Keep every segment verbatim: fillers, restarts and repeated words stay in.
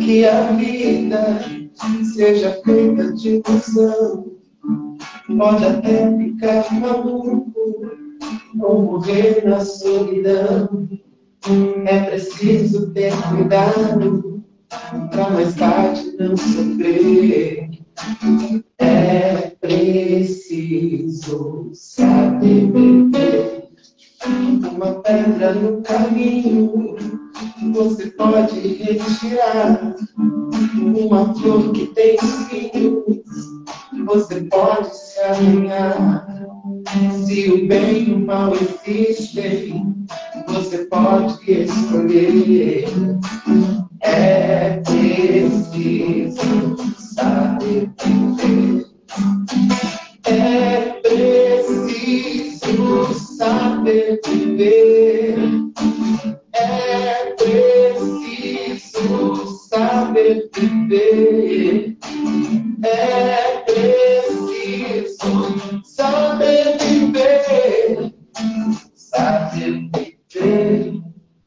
que a vida seja feita de ilusão. Pode até ficar maluco ou morrer na solidão. É preciso ter cuidado pra mais tarde não sofrer. É preciso saber viver. Uma pedra no caminho você pode retirar. Uma flor que tem espinhos você pode se alinhar. Se o bem e o mal existem, você pode escolher. É preciso saber viver. É preciso saber viver. É preciso saber viver. É preciso saber viver. Saber viver.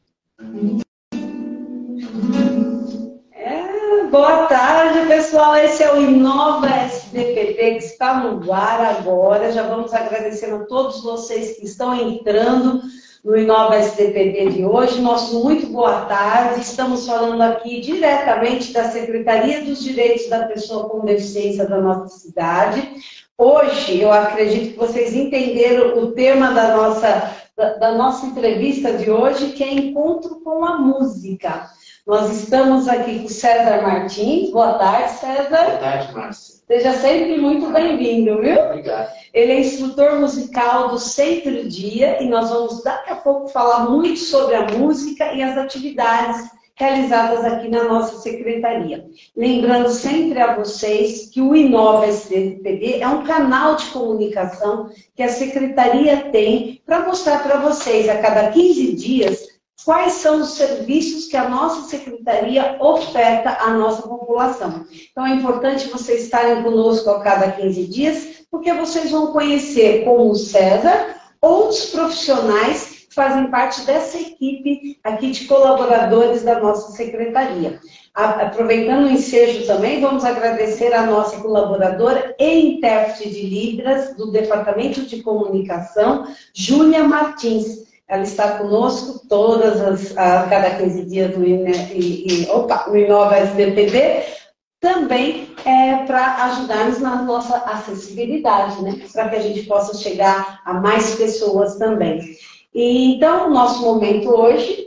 É, boa tarde, pessoal. Esse é o Inova S D P D que está no ar agora. Já vamos agradecendo a todos vocês que estão entrando no Inova S D P D de hoje. Nosso muito boa tarde. Estamos falando aqui diretamente da Secretaria dos Direitos da Pessoa com Deficiência da nossa cidade. Hoje, eu acredito que vocês entenderam o tema da nossa, da, da nossa entrevista de hoje, que é Encontro com a Música. Nós estamos aqui com o César Martins. Boa tarde, César. Boa tarde, Márcia. Seja sempre muito bem-vindo, viu? Obrigado. Ele é instrutor musical do Centro Dia e nós vamos daqui a pouco falar muito sobre a música e as atividades realizadas aqui na nossa secretaria. Lembrando sempre a vocês que o Inova S D P D é um canal de comunicação que a secretaria tem para mostrar para vocês a cada quinze dias quais são os serviços que a nossa secretaria oferta à nossa população. Então é importante vocês estarem conosco a cada quinze dias, porque vocês vão conhecer, como o César, outros profissionais que fazem parte dessa equipe aqui de colaboradores da nossa secretaria. Aproveitando o ensejo também, vamos agradecer a nossa colaboradora e intérprete de Libras do Departamento de Comunicação, Júlia Martins. Ela está conosco todas as, a cada quinze dias no, e, e, opa, no Inova S D P D, também é, para ajudarmos na nossa acessibilidade, né? Para que a gente possa chegar a mais pessoas também. E, então, o nosso momento hoje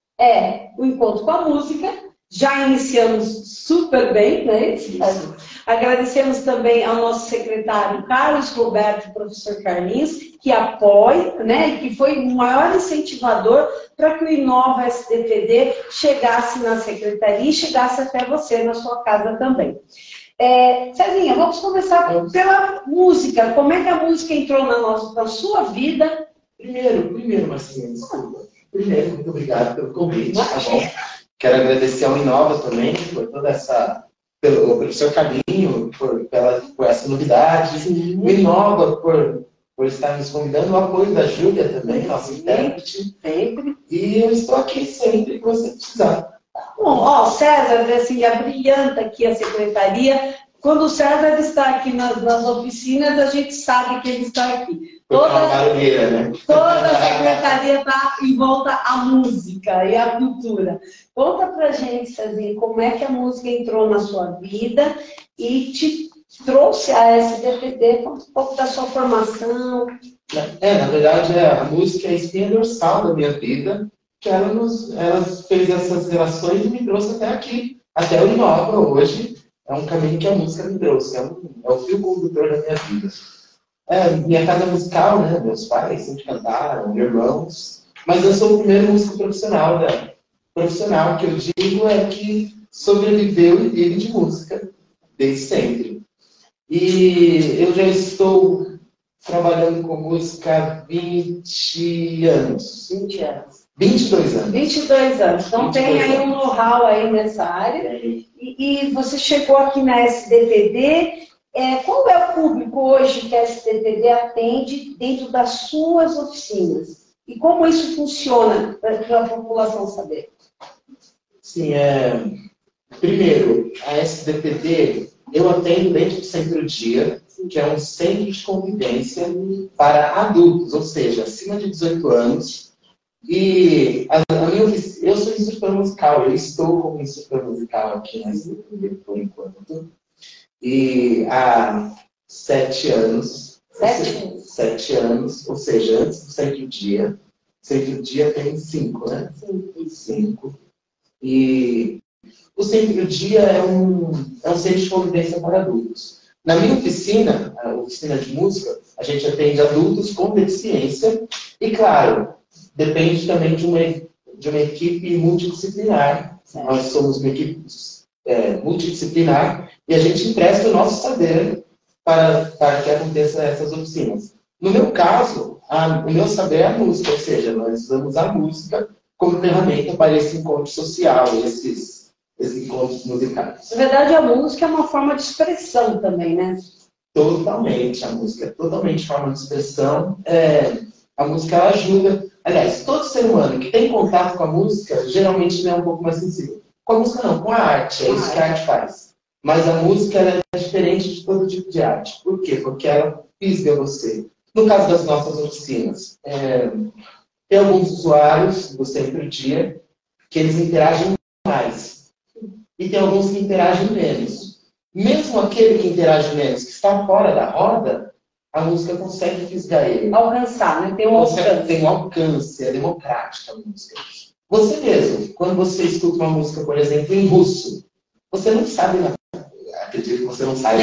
é o encontro com a música. Já iniciamos super bem, né? Isso. Agradecemos também ao nosso secretário Carlos Roberto, professor Carlinhos, que apoia, né, e que foi o maior incentivador para que o Inova S D P D chegasse na secretaria e chegasse até você na sua casa também. É, Cezinha, vamos começar pela música. Como é que a música entrou na, nossa, na sua vida? Primeiro, primeiro, Marcinha, desculpa. Primeiro, muito obrigado pelo convite, tá bom? Quero agradecer ao Inova também por toda essa, pelo, pelo seu carinho, por, pela, por essa novidade. Sim. O Inova por, por estar nos convidando, o apoio da Júlia também, nossa intérprete. Sempre. E eu estou aqui sempre que você precisar. Bom, ó, o César, assim, abrilhanta aqui a secretaria. Quando o César está aqui nas, nas oficinas, a gente sabe que ele está aqui. Toda, né? toda a secretaria está em volta à música e à cultura. Conta pra gente, Cezinha, como é que a música entrou na sua vida e te trouxe a S D P D, um pouco da sua formação. É, na verdade, a música é a espinha dorsal da minha vida, que ela, nos, ela fez essas relações e me trouxe até aqui, até o Inova hoje. É um caminho que a música me trouxe, é, um, é o fio condutor da minha vida. É, minha casa musical, né? Meus pais sempre cantaram, irmãos. Mas eu sou o primeiro músico profissional. Né? Profissional que eu digo é que sobreviveu e vive de música desde sempre. E eu já estou trabalhando com música há vinte anos. vinte anos. vinte e dois anos. vinte e dois anos. Então tem aí um know-how aí nessa área. E, e você chegou aqui na S D P D. É, qual é o público hoje que a S D P D atende dentro das suas oficinas? E como isso funciona para a população saber? Sim, é... Primeiro, a S D P D, eu atendo dentro do Centro Dia, que é um centro de convivência para adultos, ou seja, acima de dezoito anos. E a, a minha, eu sou instrutor musical, eu estou como instrutor musical aqui na S D P D por enquanto. E há sete anos, Sete? Sete anos, ou seja, antes do Centro Dia. O Centro Dia tem cinco, né? Sim. Cinco. E o Centro Dia é um, é um centro de convivência para adultos. Na minha oficina, a oficina de música, a gente atende adultos com deficiência e, claro, depende também de uma, de uma equipe multidisciplinar. Certo. Nós somos uma equipe é, multidisciplinar e a gente empresta o nosso saber para, para que aconteça essas oficinas. No meu caso, a, o meu saber é a música, ou seja, nós usamos a música como ferramenta para esse encontro social, esses, esses encontros musicais. Na verdade, a música é uma forma de expressão também, né? Totalmente, a música é totalmente forma de expressão. É, a música ela ajuda. Aliás, todo ser humano que tem contato com a música, geralmente é um pouco mais sensível. Com a música não, com a arte, é isso que a arte faz. Mas a música ela é diferente de todo tipo de arte. Por quê? Porque ela fisga você. No caso das nossas oficinas, é, tem alguns usuários do Centro Dia que eles interagem mais. E tem alguns que interagem menos. Mesmo aquele que interage menos, que está fora da roda, a música consegue fisgar ele. Alcançar, né? Tem um alcance. Tem um alcance, é democrática a música. Você mesmo, quando você escuta uma música, por exemplo, em russo, você não sabe, acredito que você não saiba.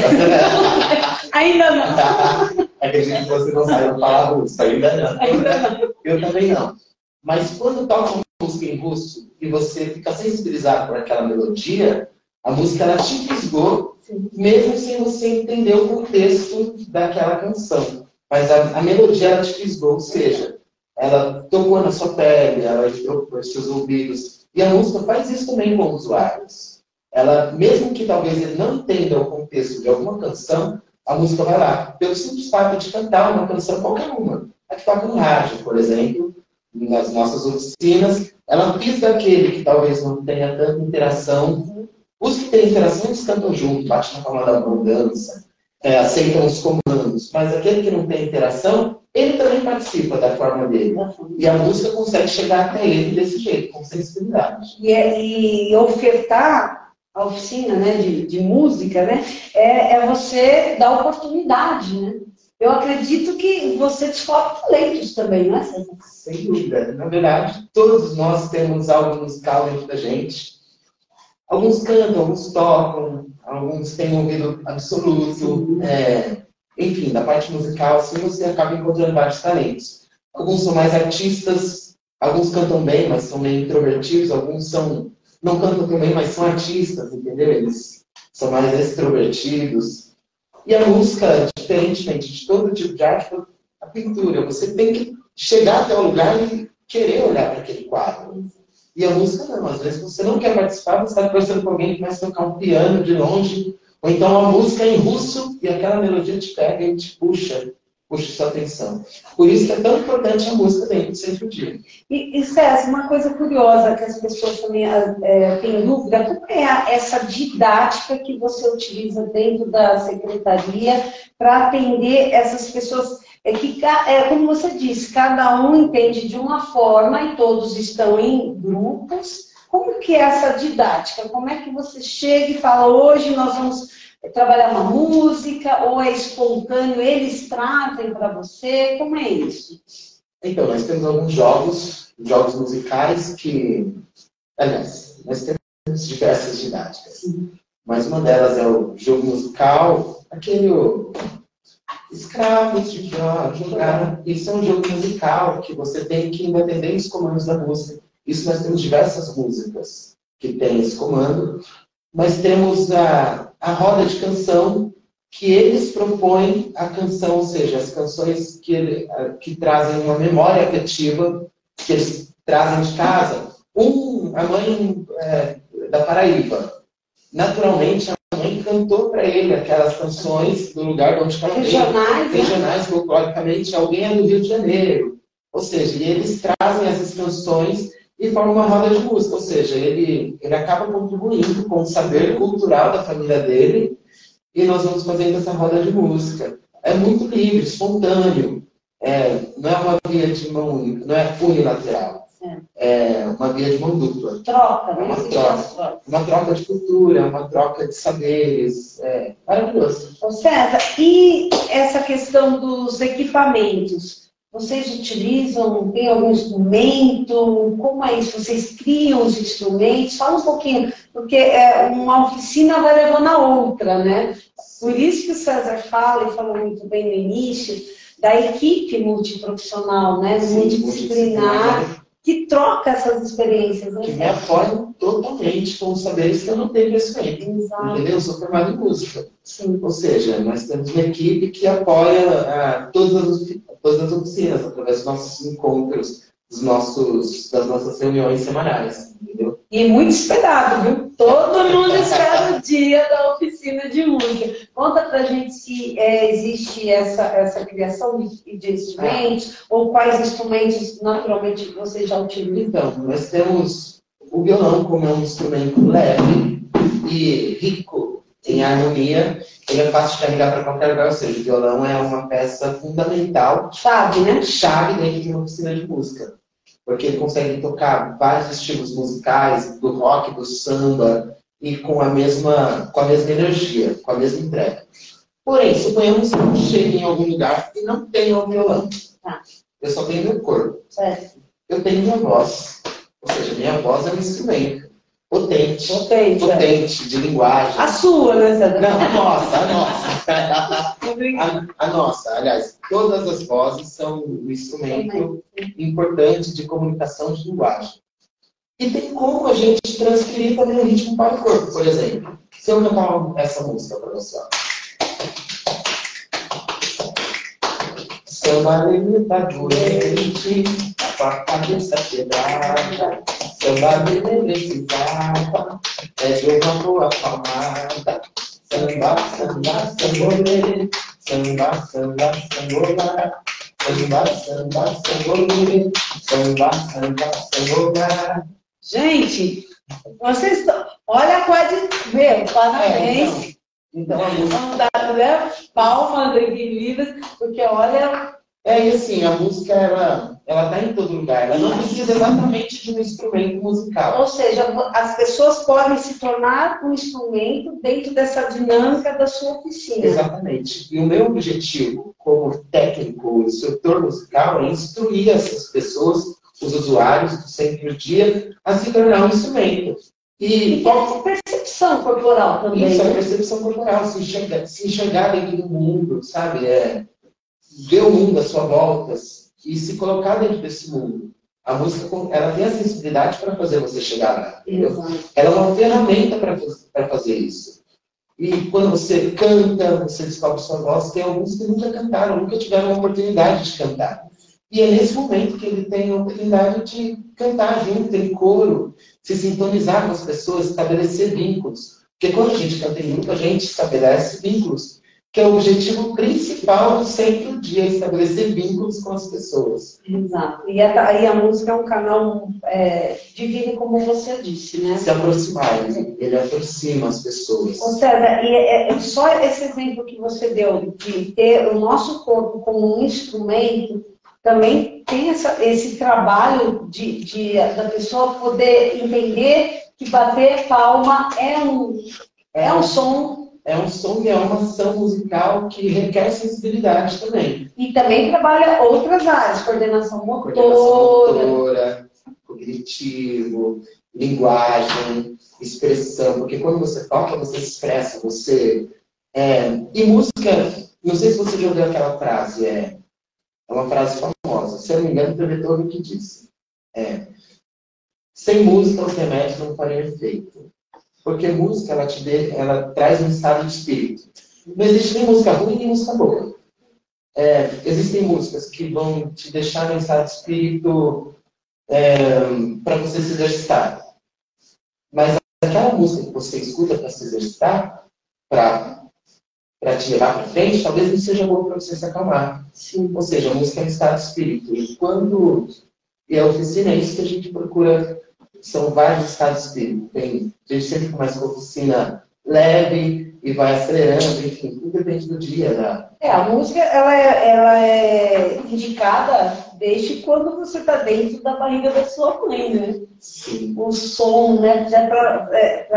Ainda não. Acredito que você não saiba falar russo, ainda não. Ainda não. Eu também não. Mas quando toca uma música em russo e você fica sensibilizado por aquela melodia, a música ela te fisgou, sim, mesmo sem você entender o contexto daquela canção. Mas a, a melodia ela te fisgou, ou seja, ela tocou na sua pele, ela entrou nos seus ouvidos. E a música faz isso também com os usuários. Ela, mesmo que talvez ele não entenda o contexto de alguma canção, a música vai lá. Pelo simples fato de cantar uma canção, qualquer uma. A que toca no rádio, por exemplo, nas nossas oficinas, ela fisga aquele que talvez não tenha tanta interação. Os que têm interação, eles cantam junto, batem na palma da mão, dança, é, aceitam os comandos. Mas aquele que não tem interação, ele também participa da forma dele. E a música consegue chegar até ele desse jeito, com sensibilidade. E, e ofertar a oficina, né, de, de música, né, é, é você dar oportunidade, né? Eu acredito que você descobre talentos também, não é, César? Sem dúvida. Na verdade, todos nós temos algo musical dentro da gente. Alguns cantam, alguns tocam, alguns têm um ouvido absoluto. É, enfim, da parte musical, assim, você acaba encontrando vários talentos. Alguns são mais artistas, alguns cantam bem, mas são meio introvertidos, alguns são, não cantam tão bem, mas são artistas, entendeu? Eles são mais extrovertidos. E a música, diferentemente de todo tipo de arte, a pintura, você tem que chegar até o lugar e querer olhar para aquele quadro. E a música não, às vezes você não quer participar, você está conversando com alguém que começa a tocar um piano de longe, ou então a música é em russo e aquela melodia te pega e te puxa, puxa sua atenção. Por isso que é tão importante a música dentro do Centro Dia. E, e César, uma coisa curiosa que as pessoas também é, têm dúvida, como é essa didática que você utiliza dentro da secretaria para atender essas pessoas? É que, é, como você disse, cada um entende de uma forma e todos estão em grupos. Como que é essa didática? Como é que você chega e fala, hoje nós vamos trabalhar uma música, ou é espontâneo, eles trazem para você? Como é isso? Então, nós temos alguns jogos, jogos musicais que... Aliás, nós temos diversas didáticas. Uhum. Mas uma delas é o jogo musical, aquele... Escravos de jogar. Isso é um jogo musical que você tem que atender os comandos da música. Isso nós temos diversas músicas que tem esse comando. Mas temos a, a roda de canção, que eles propõem a canção, ou seja, as canções que, ele, que trazem uma memória afetiva, que eles trazem de casa. Um, a mãe é, da Paraíba, naturalmente, a mãe cantou para ele aquelas canções do lugar onde ela regionais, veio, regionais, folcloricamente, alguém é do Rio de Janeiro. Ou seja, e eles trazem essas canções e forma uma roda de música, ou seja, ele, ele acaba contribuindo com o saber cultural da família dele e nós vamos fazendo essa roda de música. É muito livre, espontâneo, é, não é uma via de mão única, não é unilateral, é, é uma via de mão dupla. Troca, é uma né? troca, uma troca de cultura, uma troca de saberes, é maravilhoso. Ô César, e essa questão dos equipamentos? Vocês utilizam, tem algum instrumento? Como é isso? Vocês criam os instrumentos? Fala um pouquinho, porque é, uma oficina vai levando a outra, né? Por isso que o César fala, e falou muito bem no início, da equipe multiprofissional, né? Sim, multidisciplinar, que troca essas experiências. Né? Que me apoiam totalmente com os saberes que eu não tenho nesse momento. Entendeu? Eu sou formado em música. Sim. Ou seja, nós temos uma equipe que apoia ah, todas, as, todas as oficinas, através dos nossos encontros, dos nossos, das nossas reuniões semanais. Entendeu? E muito esperado, viu? Todo mundo espera o dia da oficina de música. Conta pra gente se é, existe essa, essa criação de, de instrumentos, ah. ou quais instrumentos naturalmente vocês já utilizam. Então, nós temos o violão como é um instrumento leve e rico em harmonia. Ele é fácil de carregar para qualquer lugar, ou seja, o violão é uma peça fundamental, chave, né? Chave dentro de uma oficina de música. Porque ele consegue tocar vários estilos musicais, do rock, do samba, e com a mesma, com a mesma energia, com a mesma entrega. Porém, suponhamos que eu chegue em algum lugar e não tenha um violão. Tá. Eu só tenho meu corpo. Certo. Eu tenho minha voz. Ou seja, minha voz é um instrumento potente, potente, potente é. de linguagem. A sua, né, César? Não, a nossa, a nossa. a, a nossa, aliás, todas as vozes são um instrumento importante de comunicação de linguagem. E tem como a gente transferir também o ritmo para o corpo, por exemplo. Se eu cantar essa música para você, ó. Samba lenta doente, com a cabeça quebrada. Samba me precisava, é de uma boa palmada. Samba, samba, sambolê. Samba, samba, sambolá. Samba, samba, sambolê. Samba, samba, sambolá. Gente, vocês estão... Olha a coisa de ver, parabéns. É, então, então a música... Vamos dar, né, palmas equilibradas, porque olha... É, e assim, a música, ela, ela tá em todo lugar. Ela não precisa exatamente de um instrumento musical. Ou seja, as pessoas podem se tornar um instrumento dentro dessa dinâmica da sua oficina. Exatamente. E o meu objetivo, como técnico, instrutor musical, é instruir essas pessoas, os usuários do centro de dia, a se tornar um instrumento. E, e qual percepção corporal também. Isso, é percepção corporal, se enxergar, se enxergar dentro do mundo, sabe? É, ver o mundo à sua volta e se colocar dentro desse mundo. A música, ela tem a sensibilidade para fazer você chegar lá. Entendeu? Ela é uma ferramenta para fazer isso. E quando você canta, você descobre sua voz, tem alguns que nunca cantaram, nunca tiveram a oportunidade de cantar. E é nesse momento que ele tem a oportunidade de cantar junto, em coro, se sintonizar com as pessoas, estabelecer vínculos. Porque quando a gente canta em grupo, a gente estabelece vínculos, que é o objetivo principal do centro de estabelecer vínculos com as pessoas. Exato. E a, e a música é um canal é, divino, como você disse, né? Se aproximar, ele, ele aproxima as pessoas. Ô César, e é, é só esse exemplo que você deu, de ter o nosso corpo como um instrumento, também tem essa, esse trabalho de, de, da pessoa poder entender que bater palma é um, é um som. É um som e é uma ação musical que requer sensibilidade também. E também trabalha outras áreas, coordenação motora, coordenação motora, cognitivo, linguagem, expressão. Porque quando você toca, você expressa, você... É, e música, não sei se você já ouviu aquela frase, é, é uma frase famosa, se eu não me engano, foi o Beethoven que disse. É, sem música, os remédios não fariam efeito. Porque música, ela, te dê, ela traz um estado de espírito. Não existe nem música ruim, nem música boa. É, existem músicas que vão te deixar em estado de espírito é, para você se exercitar. Mas aquela música que você escuta para se exercitar, para te levar para frente, talvez não seja boa para você se acalmar. Sim. Ou seja, a música é um estado de espírito. E quando E a oficina é isso que a gente procura. São vários estados que tem. A gente sempre começa com a oficina leve e vai acelerando, enfim, tudo depende do dia. Da... É, a música ela é, ela é indicada desde quando você está dentro da barriga da sua mãe, né? Sim. O som, né? Já para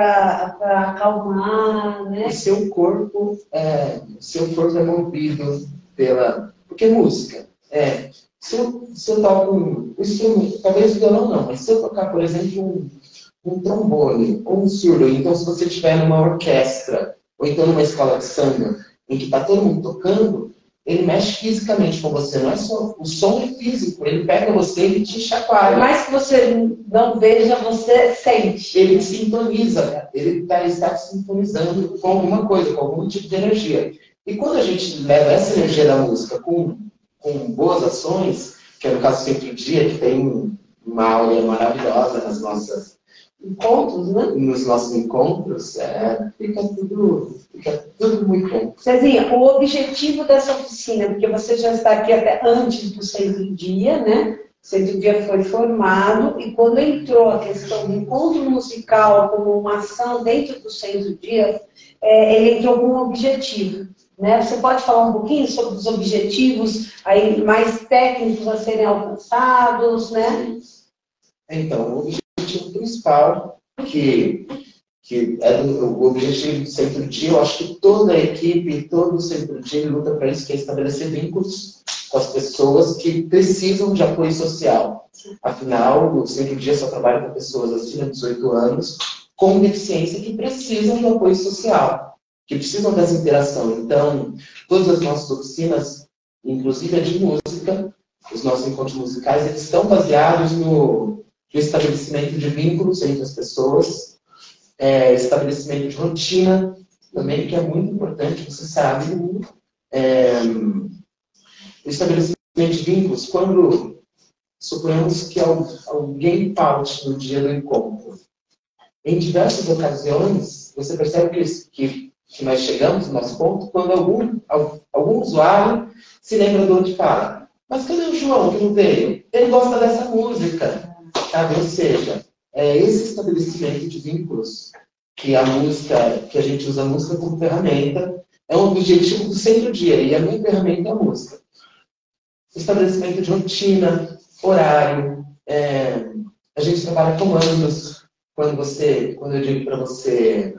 é, acalmar, né? O seu corpo é, seu corpo é movido pela. Porque música. É, se, eu, se eu toco um instrumento, talvez o violão não, mas se eu tocar, por exemplo, um, um trombone ou um surdo, então se você estiver numa orquestra, ou então numa escola de samba, em que está todo mundo tocando, ele mexe fisicamente com você, não é só. O som é físico, ele pega você e te chacoalha. Por mais que você não veja, você sente. Ele sintoniza, ele tá, está sintonizando com alguma coisa, com algum tipo de energia. E quando a gente leva essa energia da música com, com boas ações, que é no caso sempre o dia, que tem uma áurea maravilhosa nas nossas encontros, né? Nos nossos encontros, é, fica, tudo, fica tudo muito bom. Cezinha, o objetivo dessa oficina, porque você já está aqui até antes do Centro-Dia, né? O Centro-Dia foi formado e quando entrou a questão do encontro musical como uma ação dentro do Centro-Dia, é, ele entrou com um objetivo. Né? Você pode falar um pouquinho sobre os objetivos aí, mais técnicos a serem alcançados, né? Então, o objetivo principal, que, que é do, o objetivo do Centro-Dia, eu acho que toda a equipe, todo o Centro-Dia luta para isso, que é estabelecer vínculos com as pessoas que precisam de apoio social. Afinal, o Centro-Dia só trabalha com pessoas acima de dezoito anos com deficiência que precisam de apoio social, que precisam dessa interação. Então, todas as nossas oficinas, inclusive a de música, os nossos encontros musicais, eles estão baseados no do estabelecimento de vínculos entre as pessoas, é, estabelecimento de rotina, também, que é muito importante, você sabe, é, o estabelecimento de vínculos, quando suponhamos que alguém falte no dia do encontro. Em diversas ocasiões, você percebe que, que, que nós chegamos no nosso ponto quando algum, algum usuário se lembra do outro e fala: mas cadê o João que não veio? Ele gosta dessa música. Sabe? Ou seja, é esse estabelecimento de vínculos que a música, que a gente usa a música como ferramenta, é um objetivo do Centro-Dia, e a minha ferramenta é a música. Estabelecimento de rotina, horário, é, a gente trabalha comandos, quando você, quando eu digo para você,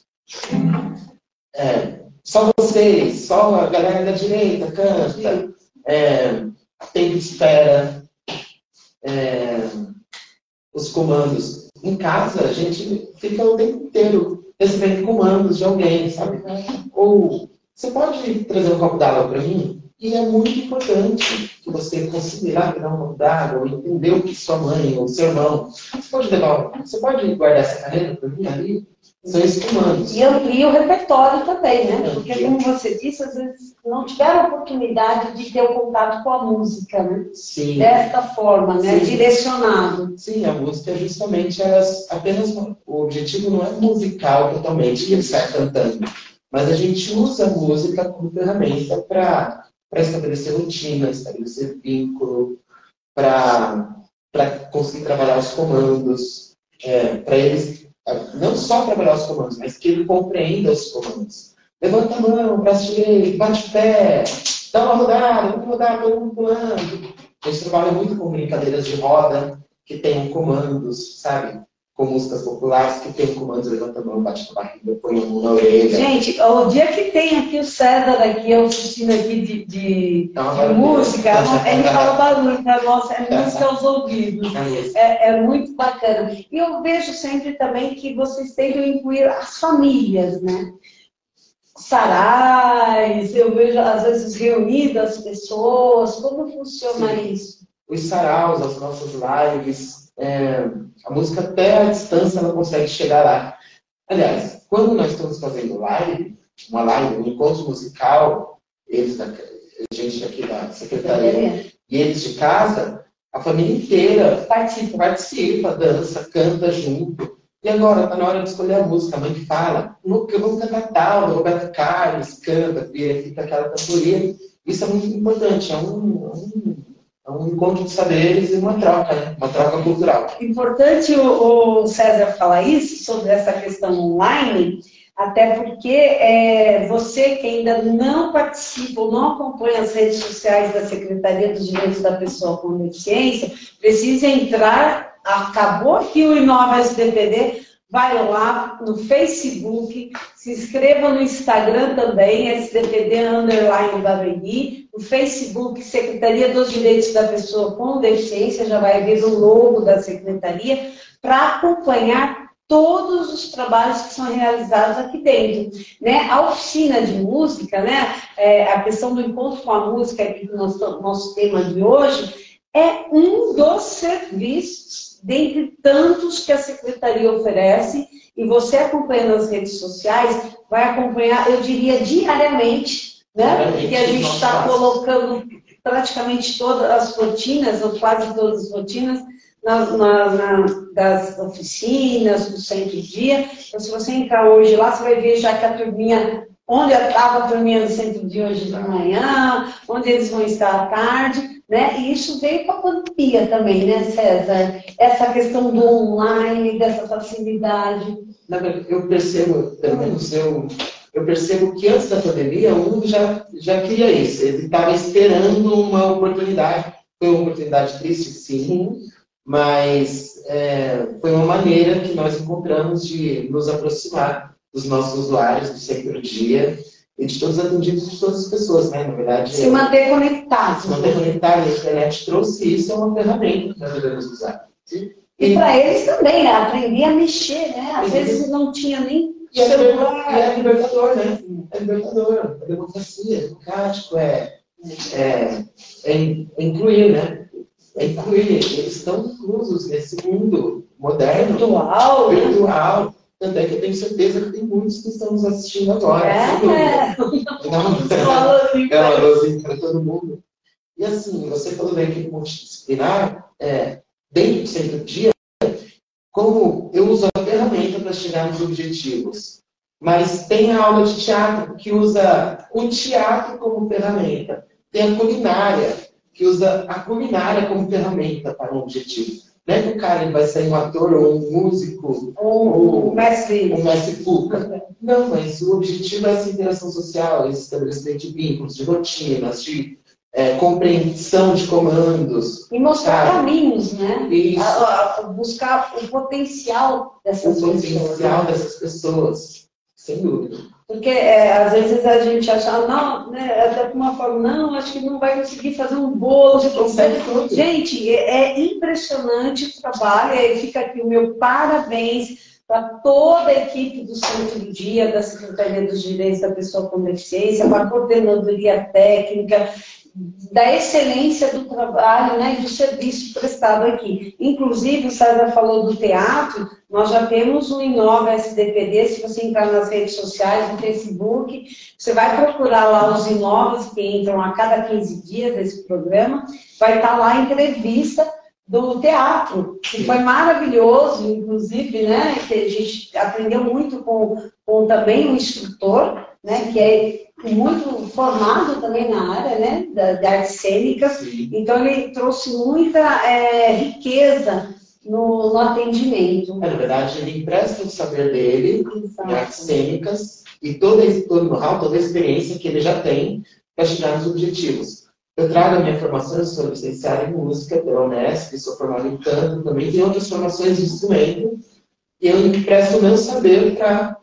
é, só vocês, só a galera da direita canta, é, tempo de espera, é, os comandos. Em casa, a gente fica o tempo inteiro recebendo comandos de alguém, sabe? Ou, você pode trazer um copo d'água para mim? E é muito importante que você consiga ir lá pegar um copo d'água, ou entender o que sua mãe ou seu irmão... Você pode levar, você pode guardar essa caneta para mim ali? São esses comandos. E amplia o repertório também, né? Porque, como você disse, às vezes não tiveram oportunidade de ter o contato com a música, né? Sim. Desta forma, né? Sim. Direcionado. Sim, a música é justamente elas, apenas o objetivo não é musical totalmente, que ele sai cantando, mas a gente usa a música como ferramenta para estabelecer rotina, estabelecer vínculo, para conseguir trabalhar os comandos, é, para eles não só trabalhar os comandos, mas que ele compreenda os comandos. Levanta a mão, braço direito, bate o pé, dá uma rodada, vamos rodar, todo mundo pulando. A gente trabalha muito com brincadeiras de roda, que tenham comandos, sabe? Com músicas populares, que tenham comandos, levanta a mão, bate na barriga, põe a mão na orelha. Gente, o dia que tem aqui o César aqui, a oficina aqui de, de, de música, ele fala barulho para nós, é música aos ouvidos. É, é muito bacana. E eu vejo sempre também que vocês tentam incluir as famílias, né? Sarais, eu vejo às vezes reunidas as pessoas, como funciona Sim. isso? Os saraus, as nossas lives, é, a música até a distância ela consegue chegar lá. Aliás, quando nós estamos fazendo live, uma live, um encontro musical, eles da, a gente aqui da secretaria e eles de casa, a família inteira participa, participa, dança, canta junto. E agora, está na hora de escolher a música. A mãe que fala, vamos cantar tal, do Roberto Carlos, canta, fica aquela cantoria. Isso é muito importante, é um, um, é um encontro de saberes e uma troca, né? Uma troca cultural. Importante o, o César falar isso, sobre essa questão online, até porque é, você que ainda não participa ou não acompanha as redes sociais da Secretaria dos Direitos da Pessoa com Deficiência, precisa entrar, acabou aqui o Inova S D P D, vai lá no Facebook, se inscreva no Instagram também, S D P D underline Barueri, no Facebook, Secretaria dos Direitos da Pessoa com Deficiência, já vai ver o logo da Secretaria, para acompanhar todos os trabalhos que são realizados aqui dentro. Né? A oficina de música, né? É, a questão do encontro com a música, que é o nosso, nosso tema de hoje, é um dos serviços, dentre tantos que a Secretaria oferece, e você acompanhando nas redes sociais, vai acompanhar, eu diria, diariamente, né? Porque a gente está colocando praticamente todas as rotinas, ou quase todas as rotinas, nas, nas, nas, das oficinas, do centro-dia. Então, se você entrar hoje lá, você vai ver já que a turminha, onde estava a turminha no centro-dia hoje de manhã, onde eles vão estar à tarde, né? E isso veio com a pandemia também, né, César? Essa questão do online, dessa facilidade. Eu percebo, pelo menos eu, eu percebo que antes da pandemia, o mundo já, já queria isso. Ele estava esperando uma oportunidade. Foi uma oportunidade triste, sim. sim. Mas é, foi uma maneira que nós encontramos de nos aproximar dos nossos usuários do centro-dia e de todos os atendidos de todas as pessoas, né? Na verdade, se manter conectado. Se manter conectado. A internet trouxe isso, é uma ferramenta que nós devemos usar. E, e para eles também, né? Aprender a mexer, né? Às e vezes não tinha nem e celular. É libertador, né? É libertador, é democracia, é democrático, é, é, é incluir, né? É incluir, eles estão inclusos nesse mundo moderno, virtual, virtual. Tanto é que eu tenho certeza que tem muitos que estão nos assistindo agora. É, é uma luzinha para todo mundo. E assim, você falou da equipe multidisciplinar, é, dentro do centro-dia, como eu uso a ferramenta para chegar nos objetivos. Mas tem a aula de teatro que usa o teatro como ferramenta. Tem a culinária, que usa a culinária como ferramenta para um objetivo. Não é que o cara ele vai sair um ator ou um músico ou um mestre, um mestre Cuca. Não, mas o objetivo é essa interação social, esse estabelecimento de vínculos, de rotinas, de é, compreensão de comandos. E mostrar sabe? caminhos, né? Isso. A, a buscar o potencial dessas o pessoas. O potencial dessas pessoas, sem dúvida. Porque é, às vezes a gente acha, não, né, até de uma forma, não, acho que não vai conseguir fazer um bolo. De gente, é, é impressionante o trabalho, e fica aqui o meu parabéns para toda a equipe do Centro do Dia, da Secretaria dos Direitos da Pessoa com Deficiência, para a coordenadoria técnica, da excelência do trabalho, né, e do serviço prestado aqui. Inclusive, o César falou do teatro, nós já temos o Inova S D P D, se você entrar nas redes sociais, no Facebook, você vai procurar lá os Inovas, que entram a cada quinze dias desse programa, vai estar lá a entrevista do teatro, que foi maravilhoso, inclusive, né, que a gente aprendeu muito com, com também o instrutor, né, que é muito formado também na área, né, da, da artes cênicas. Sim. Então ele trouxe muita é, riqueza no, no atendimento. É, na verdade, ele empresta o saber dele Exato. Em artes cênicas e todo esse todo know-how, toda a experiência que ele já tem para chegar nos objetivos. Eu trago a minha formação, eu sou licenciada em música pela Unesp, sou formada em canto, também tenho outras formações de instrumento, e eu empresto o meu saber para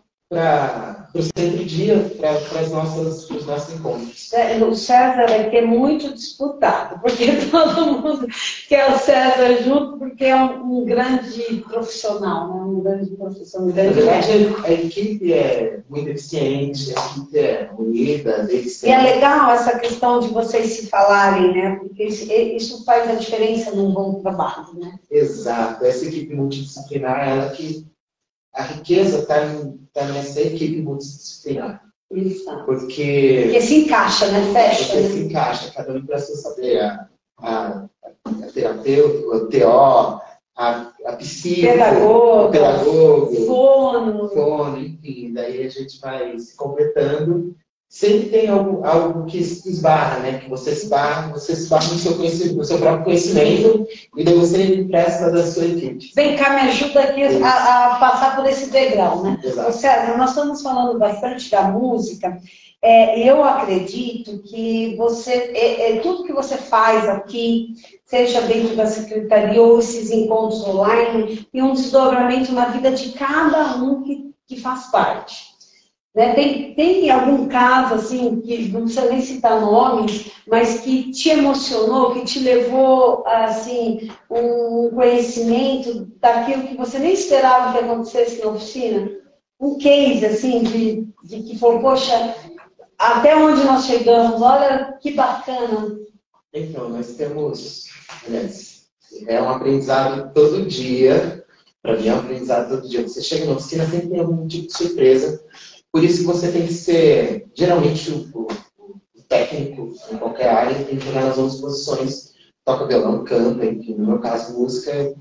o centro-dia, para os nossos encontros. O César aqui é muito disputado, porque todo mundo quer o César junto, porque é um, um grande profissional, né? um grande profissional. Um grande Na verdade, a equipe é muito eficiente, a equipe é unida. E é legal essa questão de vocês se falarem, né? Porque isso, isso faz a diferença num bom trabalho, né? Exato. Essa equipe multidisciplinar, ela que a riqueza está tá nessa equipe multidisciplinar. Isso. Porque, porque se encaixa, né? Fecha. Porque né? se encaixa, cada um empresta o saber. A, a, a terapeuta, o T O, a, a psíquica, pedagogo, o pedagogo, fono. fono, enfim. Daí a gente vai se completando sempre tem algo, algo que esbarra, né? Que você esbarra, você esbarra no seu, conhecimento, no seu próprio conhecimento e daí você empresta da sua equipe. Vem cá, me ajuda aqui a, a passar por esse degrau, né? Exato. César, nós estamos falando bastante da música. É, eu acredito que você, é, é, tudo que você faz aqui, seja dentro da secretaria ou esses encontros online, tem um desdobramento na vida de cada um que, que faz parte. Né? Tem, tem algum caso, assim, que não precisa nem citar nomes, mas que te emocionou, que te levou, assim, um conhecimento daquilo que você nem esperava que acontecesse na oficina? Um case, assim, de, de que falou, poxa, até onde nós chegamos, olha que bacana. Então, nós temos, aliás, é um aprendizado todo dia, para mim é um aprendizado todo dia. Você chega na oficina, sempre tem algum tipo de surpresa. Por isso que você tem que ser, geralmente, o, o técnico em qualquer área tem que jogar nas outras posições. Toca violão, canta, enfim, no meu caso, música,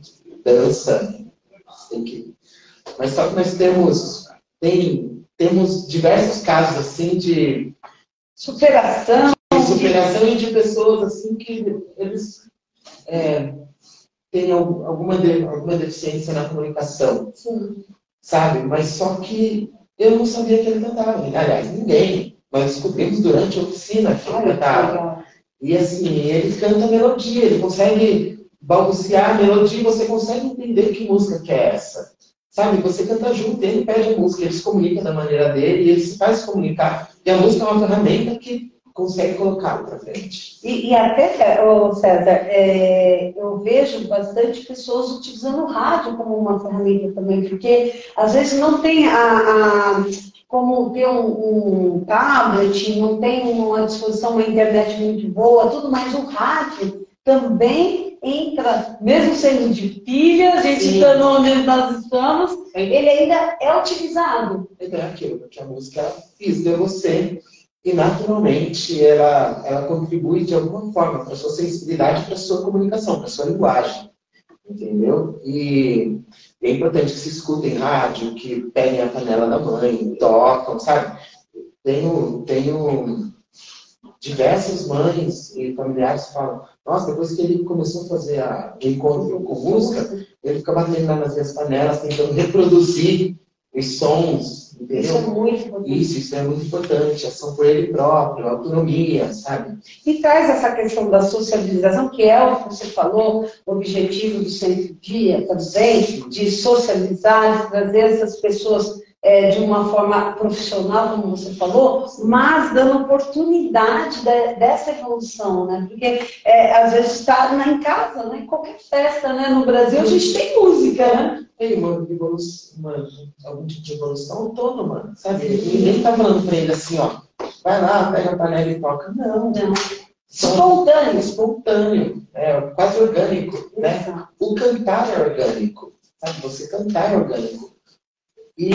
dança. Tem que... Mas só que nós temos, tem, temos diversos casos assim de superação. De superação e de pessoas assim que eles é, têm alguma, de, alguma deficiência na comunicação. Sim. Sabe? Mas só que eu não sabia que ele cantava. Aliás, ninguém. Nós descobrimos durante a oficina que ele cantava. E assim, ele canta melodia, ele consegue balbuciar a melodia, você consegue entender que música que é essa. Sabe? Você canta junto, ele pede a música, ele se comunica da maneira dele, e ele se faz comunicar. E a música é uma ferramenta que consegue colocá-lo para frente. E, e até, oh, César, é, eu vejo bastante pessoas utilizando o rádio como uma ferramenta também, porque às vezes não tem a, a como ter um, um tablet, não tem uma disposição, uma internet muito boa, tudo, mas o rádio também entra, mesmo sendo de pilha, a gente estando onde nós estamos, é. Ele ainda é utilizado. É aquilo, porque a música física é você. E, naturalmente, ela, ela contribui de alguma forma para a sua sensibilidade, para a sua comunicação, para a sua linguagem. Entendeu? E é importante que se escutem rádio, que peguem a panela da mãe, tocam, sabe? Tenho, tenho diversas mães e familiares que falam, nossa, depois que ele começou a fazer a, o encontro com música, ele fica batendo lá nas minhas panelas, tentando reproduzir os sons. Entendeu? Isso é muito importante. Isso, isso é muito importante. Ação por ele próprio, autonomia, sabe? E traz essa questão da socialização, que é o que você falou, o objetivo do Centro-Dia também, de socializar, de trazer essas pessoas é, de uma forma profissional, como você falou, mas dando oportunidade de, dessa evolução, né? Porque é, às vezes está em casa, né? Em qualquer festa, né? No Brasil a gente tem música, né? Tem uma evolução, uma, algum tipo de evolução autônoma, sabe? Ninguém tá falando para ele assim, ó, vai lá, pega a panela e toca. Não. Não. Espontâneo. Espontâneo. É quase orgânico, né? Exato. O cantar é orgânico, sabe? Você cantar é orgânico. E,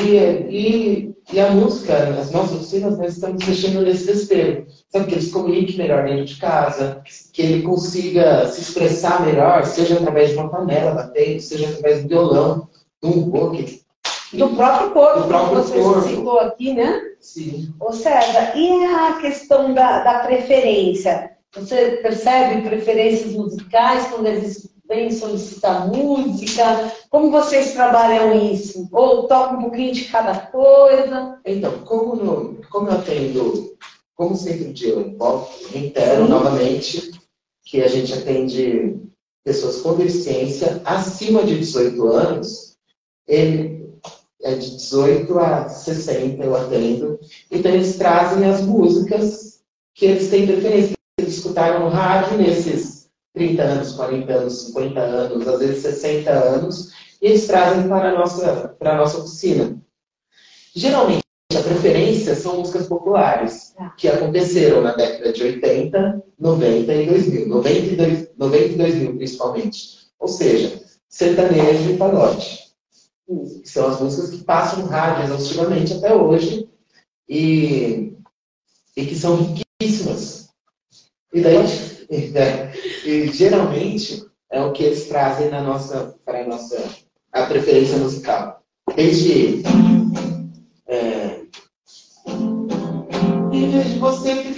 e, e a música, as nossas oficinas, nós estamos mexendo nesse desespero. Sabe, que ele se comunique melhor dentro de casa, que ele consiga se expressar melhor, seja através de uma panela batendo, seja através do violão, de um boque. Do próprio corpo, do próprio que você corpo. citou aqui, né? Sim. Ô César, e a questão da, da preferência? Você percebe preferências musicais quando eles vêm solicitar música? Como vocês trabalham isso? Ou toca um pouquinho de cada coisa? Então, como, no, como eu atendo, como sempre de eu reitero novamente, que a gente atende pessoas com deficiência acima de dezoito anos, ele é de dezoito a sessenta, eu atendo. Então, eles trazem as músicas que eles têm preferência. Eles escutaram no rádio nesses trinta anos, quarenta anos, cinquenta anos, às vezes sessenta anos, e eles trazem para a nossa, para a nossa oficina. Geralmente, a preferência são músicas populares, que aconteceram na década de oitenta, noventa e dois mil. noventa e dois, noventa e dois mil, principalmente. Ou seja, sertanejo e pagode. Que são as músicas que passam no rádio exaustivamente até hoje e, e que são riquíssimas. E daí, né, e geralmente, é o que eles trazem na nossa, para a nossa a preferência musical. Desde... É,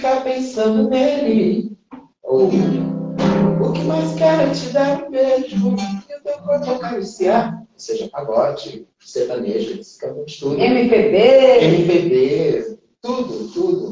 ficar pensando nele. Ou, o que mais quero é te dar um beijo e o teu corpo acariciar. Ou seja, pagode, sertanejo, eles cantam de tudo. M P B. M P B, tudo, tudo.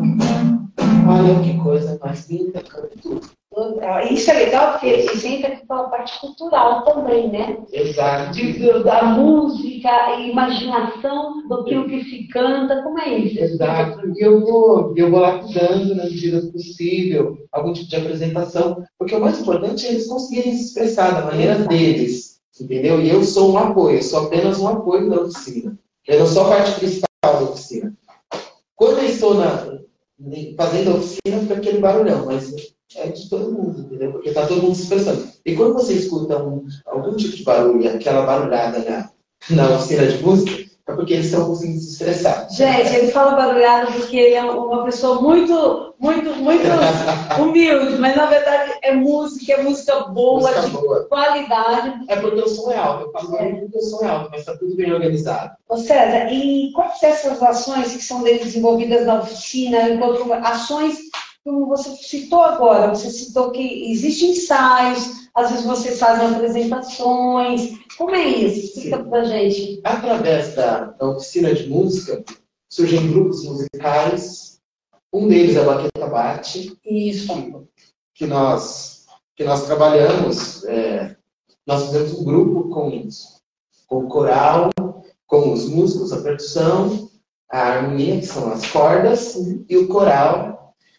Olha que coisa mais linda, canto tudo. Isso é legal porque isso entra aqui pela parte cultural também, né? Exato. De, da música, imaginação do que, que se canta, como é isso? Exato. E eu vou, eu vou lapidando na medida do possível algum tipo de apresentação, porque o mais importante é eles conseguirem se expressar da maneira Exato. Deles, entendeu? E eu sou um apoio, eu sou apenas um apoio da oficina. Eu não sou a parte principal da oficina. Quando eu estou na, fazendo a oficina, fica aquele barulhão, mas é de todo mundo, entendeu? Porque está todo mundo se expressando. E quando você escuta um, algum tipo de barulho, aquela barulhada na, na oficina de música, é porque eles estão conseguindo se expressar. Gente, ele fala barulhado porque ele é uma pessoa muito, muito, muito humilde, mas na verdade é música, é música boa, música de boa. Qualidade. É porque o som é alto, eu falo barulho porque o som é alto, mas está tudo bem organizado. Ô César, e quais dessas ações que são desenvolvidas na oficina, enquanto ações como você citou agora, você citou que existem ensaios, às vezes vocês fazem apresentações. Como é isso? Explica pra gente. Através da, da oficina de música, surgem grupos musicais. Um deles é o Baqueta Bate. Isso. Que, que, nós, que nós trabalhamos. É, nós fizemos um grupo com, com o coral, com os músicos, a percussão, a harmonia, que são as cordas, e o coral.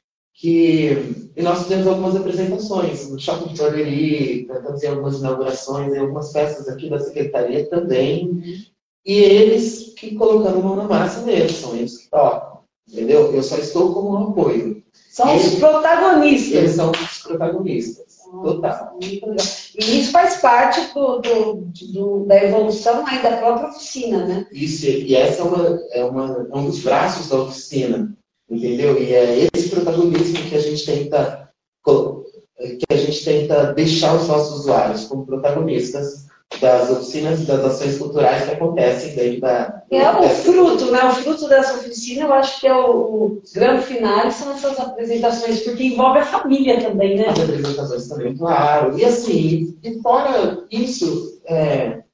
Que, e nós fizemos algumas apresentações no Shopping de Barueri, cantamos em algumas inaugurações, em algumas festas aqui da Secretaria também. Uhum. E eles que colocando a mão na massa mesmo, são eles que tocam, entendeu? Eu só estou como um apoio. São eles, os protagonistas. Eles são os protagonistas, total. E isso faz parte do, do, do, da evolução aí da própria oficina, né? Isso, e essa é, uma, é, uma, é um dos braços da oficina. Entendeu? E é esse protagonismo que a gente tenta que a gente tenta deixar os nossos usuários como protagonistas das oficinas e das ações culturais que acontecem dentro da... É o fruto, né? O fruto dessa oficina, eu acho que é o, o grande final, são essas apresentações, porque envolve a família também, né? As apresentações também, claro. E assim, e fora isso, é,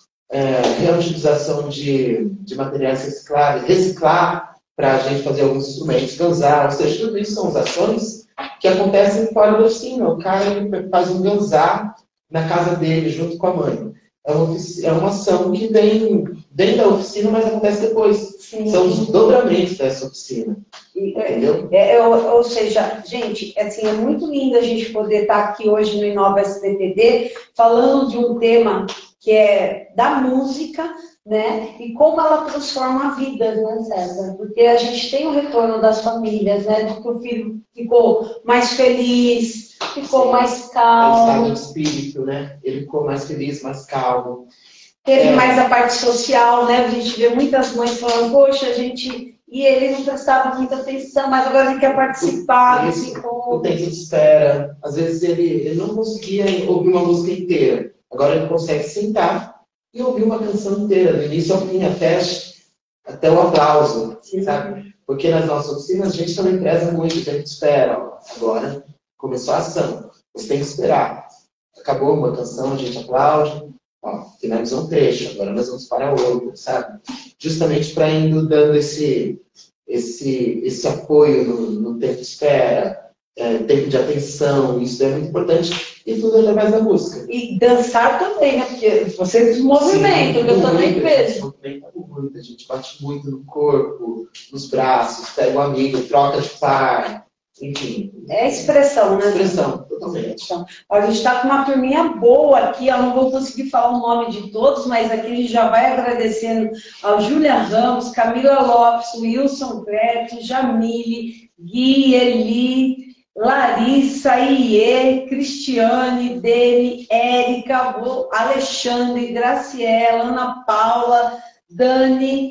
é, reutilização de, de materiais recicláveis, reciclar para a gente fazer alguns instrumentos, ganzar, ou seja, tudo isso são as ações que acontecem fora da oficina. O cara ele faz um ganzar na casa dele, junto com a mãe. É uma, é uma ação que vem dentro da oficina, mas acontece depois. Sim. São os dobramentos dessa oficina. Entendeu? É, é, ou seja, gente, assim, é muito lindo a gente poder estar aqui hoje no Inova S T P D falando de um tema que é da música, né? E como ela transforma a vida, né, César? Porque a gente tem o retorno das famílias, né? De que o filho ficou mais feliz, ficou Sim. mais calmo. É o estado de espírito, né? Ele ficou mais feliz, mais calmo. Teve é. mais a parte social, né? A gente vê muitas mães falando, poxa, a gente... E ele não prestava muita atenção, mas agora ele quer participar. Isso, o tempo de espera. Às vezes ele, ele não conseguia ouvir uma música inteira. Agora ele consegue sentar e ouvir uma canção inteira, do início ao fim, até, até o aplauso, Sim. sabe? Porque nas nossas oficinas a gente também preza muito, o tempo de espera. Agora começou a ação, você tem que esperar. Acabou uma canção, a gente aplaude, ó, finalizou um trecho, agora nós vamos para outro, sabe? Justamente para indo dando esse, esse, esse apoio no, no tempo de espera, é, tempo de atenção, isso é muito importante, e tudo através da música. E dançar também, né? Porque vocês movimentam, eu também vejo. Movimenta muito, a gente bate muito no corpo, nos braços, pega um amigo, troca de par, enfim. É expressão, né? Expressão, totalmente. Então, a gente está com uma turminha boa aqui, eu não vou conseguir falar o nome de todos, mas aqui a gente já vai agradecendo ao Júlia Ramos, Camila Lopes, Wilson Gretchen, Jamile, Gui, Eli, Larissa, Iê, Cristiane, Dene, Érica, Alexandre, Graciela, Ana Paula, Dani,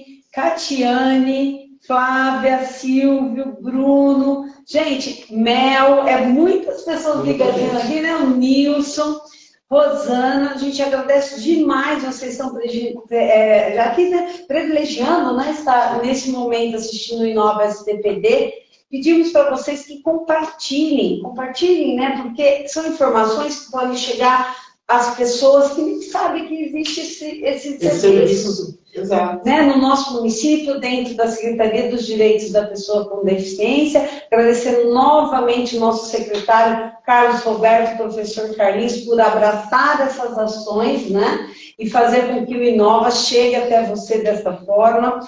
Catiane, Flávia, Silvio, Bruno. Gente, Mel, é muitas pessoas ligadinhas aqui, né? O Nilson, Rosana, a gente agradece demais, vocês estão é, já aqui, né, privilegiando, né? Estar nesse momento assistindo o Inova S T P D. pedimos para vocês que compartilhem, compartilhem, né? Porque são informações que podem chegar às pessoas que nem sabem que existe esse, esse, esse serviço. Exato. Né, no nosso município, dentro da Secretaria dos Direitos da Pessoa com Deficiência, agradecendo novamente o nosso secretário Carlos Roberto, professor Carlinhos, por abraçar essas ações, né, e fazer com que o Inova chegue até você dessa forma.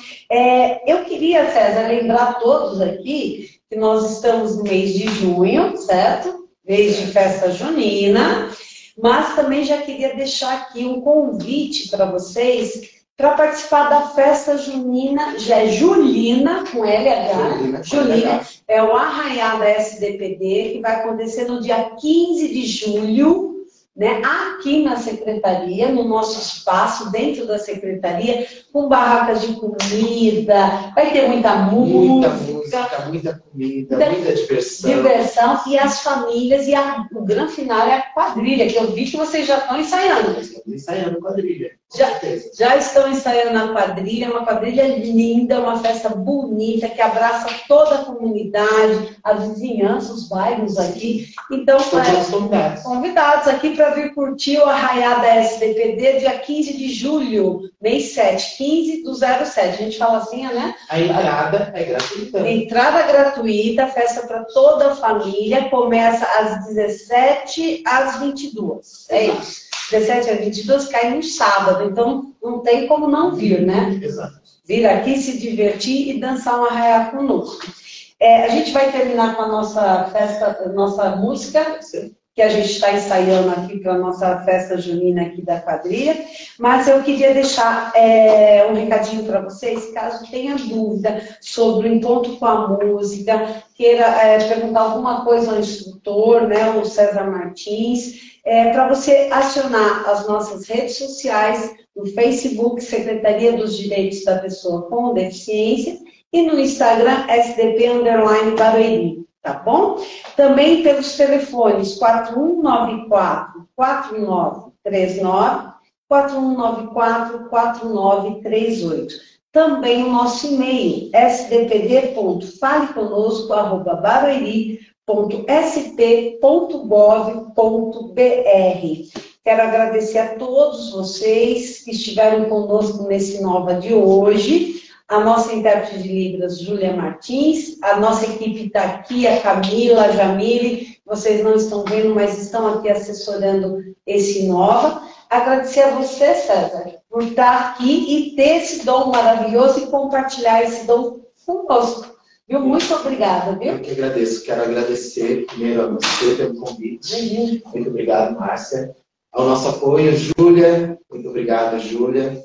É, eu queria, César, lembrar a todos aqui que nós estamos no mês de junho, certo? Mês de festa junina, mas também já queria deixar aqui um convite para vocês para participar da festa junina, já é Julina, com L H, Julina, Julina é o Arraiá da S D P D, que vai acontecer no dia quinze de julho, né, aqui na Secretaria, no nosso espaço, dentro da Secretaria, com barracas de comida, vai ter muita música, muita, música, muita comida, muita, muita diversão. Diversão, e as famílias, e a, o grande final é a quadrilha, que eu vi que vocês já estão ensaiando. Estão ensaiando quadrilha. Já, já estão ensaiando a quadrilha, uma quadrilha linda, uma festa bonita, que abraça toda a comunidade, a vizinhança, os bairros aqui. Então, Estamos convidados. convidados aqui para vir curtir o Arraiá da S D P D, dia quinze de julho, mês sete, quinze do zero sete. A gente fala assim, né? A entrada é gratuita. Entrada gratuita, festa para toda a família, começa às dezessete às vinte e duas. É isso. dezessete às vinte e duas cai no sábado, então não tem como não vir, né? Exato. Vir aqui, se divertir e dançar um arraiá conosco. É, a gente vai terminar com a nossa festa, nossa música, que a gente está ensaiando aqui para a nossa festa junina aqui da quadrilha, mas eu queria deixar é, um recadinho para vocês, caso tenha dúvida sobre o encontro com a música, queira é, perguntar alguma coisa ao instrutor, né, o César Martins, é, para você acionar as nossas redes sociais, no Facebook, Secretaria dos Direitos da Pessoa com Deficiência, e no Instagram, S D P underline Barueri, tá bom? Também pelos telefones quatro um nove quatro, quatro nove três nove, quatro um nove quatro, quatro nove três oito. Também o nosso e-mail, s d p d ponto fale conosco arroba barueri ponto s p ponto gov ponto b r. Quero agradecer a todos vocês que estiveram conosco nesse Nova de hoje. A nossa intérprete de Libras, Júlia Martins, a nossa equipe está aqui, a Camila, a Jamile, vocês não estão vendo, mas estão aqui assessorando esse Nova. Agradecer a você, César, por estar aqui e ter esse dom maravilhoso e compartilhar esse dom conosco. Viu? Muito obrigada, viu? Eu que agradeço. Quero agradecer primeiro a você pelo convite. Uhum. Muito obrigado, Márcia. Ao nosso apoio, Júlia. Muito obrigado, Júlia.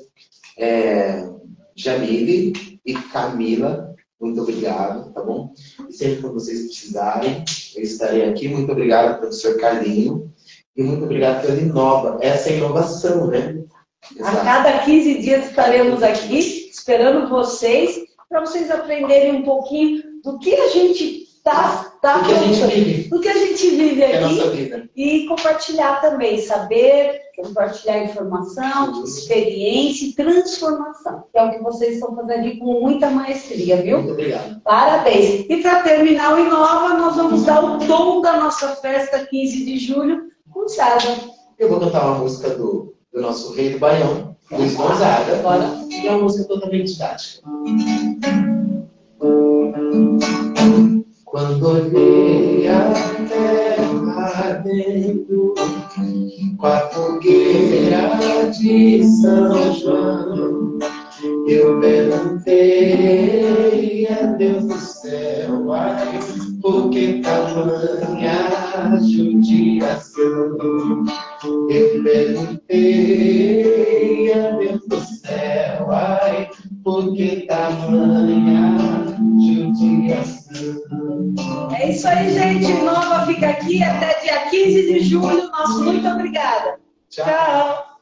É... Jamile e Camila, muito obrigado, tá bom? E sempre que vocês precisarem, eu estarei aqui. Muito obrigado, professor Carlinho. E muito obrigado pela Inova. Essa é a inovação, né? Exato. A cada quinze dias estaremos aqui, esperando vocês, para vocês aprenderem um pouquinho do que a gente está... Tá, do que a gente vive. Do que a gente vive aqui. É a nossa vida. E compartilhar também, saber, compartilhar informação, experiência e transformação, que é o que vocês estão fazendo aqui com muita maestria, viu? Muito obrigado. Parabéns. E para terminar o Inova, nós vamos dar o tom da nossa festa quinze de julho com César. Eu vou cantar uma música do, do nosso rei do Baião, Luiz Gonzaga. Bora. E é uma música totalmente didática. Quando olhei a terra ardendo com a fogueira de São João, eu perguntei a Deus do céu, ai, por que tamanha judiação? Eu perguntei a Deus do céu, ai, por que tamanha judiação? É isso aí, gente. Nova fica aqui até dia quinze de julho. Nosso muito obrigada. Tchau. Tchau.